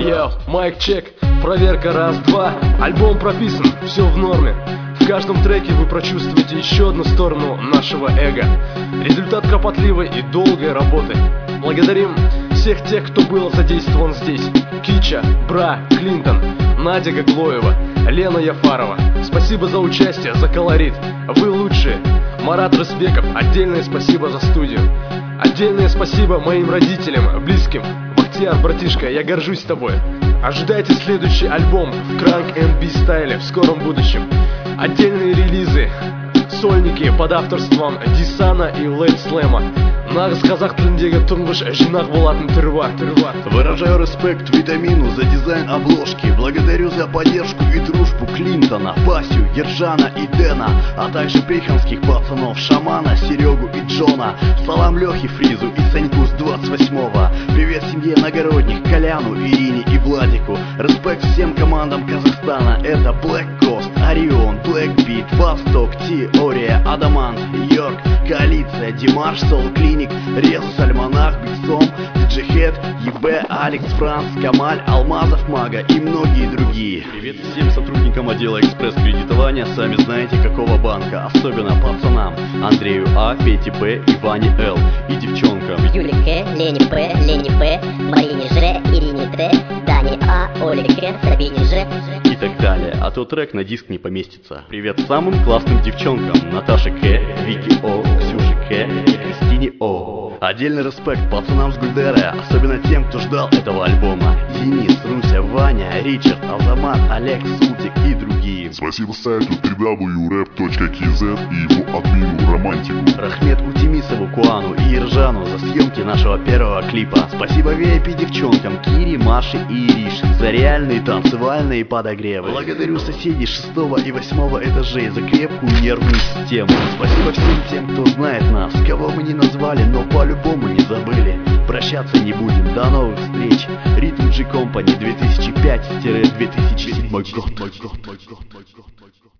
Йоу, майк чек, проверка раз-два. Альбом прописан, все в норме. В каждом треке вы прочувствуете еще одну сторону нашего эго. Результат кропотливой и долгой работы. Благодарим всех тех, кто был задействован здесь. Кича, Бра, Клинтон, Надя Гаглоева, Лена Яфарова. Спасибо за участие, за колорит. Вы лучшие. Марат Рысбеков, отдельное спасибо за студию. Отдельное спасибо моим родителям, близким. Бахтияр, братишка, я горжусь тобой. Ожидайте следующий альбом в Crank &B стайле в скором будущем. Отдельные релизы, сольники под авторством Дисана и Лейт Слэма. Нағыз қазақ тіліндегі тұңғыш жинақ болатын түрі бар. Выражаю респект Витамину за дизайн обложки. Благодарю за поддержку и дружбу Клинтона, Басю, Ержана и Дэна, а также пейханских пацанов Шамана, Серегу и Джона. Салам Лехе Фризу и Саньку с 28-го. Привет семье Нагородних, Коляну, Ирине и Владику. Респект всем командам Казахстана. Это Black Coast, Орион, Black Beat, Восток, Теория, Адамант, Йорк, Коалиция, Димаш, Soul Clinic, Резус, Альманах, Бигсом, Диджихед, ЕБ, Алекс, Франц, Камаль, Алмазов, Мага и многие другие. Привет всем сотрудникам отдела экспресс-кредитования, сами знаете какого банка, особенно пацанам Андрею А, Пете Б и Ване Л, и девчонкам Юле К, Лене П, Лене П, Марине Ж, Ирине Т, Дане А, Оле К, Сабине Ж и так далее, а то трек на диск не поместится. Привет самым классным девчонкам: Наташе К, Вики О, Ксюше К и Кристине О. Отдельный респект пацанам с Гульдера, особенно тем, кто ждал этого альбома: Денис, Руся, Ваня, Ричард, Азамат, Олег, Султик и другие. Спасибо сайту www.rap.kz и его админу Романтику, Рахмет Утимисову, Куану и Ержану за съемки нашего первого клипа. Спасибо VIP девчонкам Кире, Маше и Ирише за реальные танцевальные подогревы. Благодарю соседей 6 и 8 этажей за крепкую нервную систему. Спасибо всем тем, кто знает нас, кого мы не назвали, но по-любому не забыли. Прощаться не будем, до новых встреч. Rhythm G Company 2005-2007 год.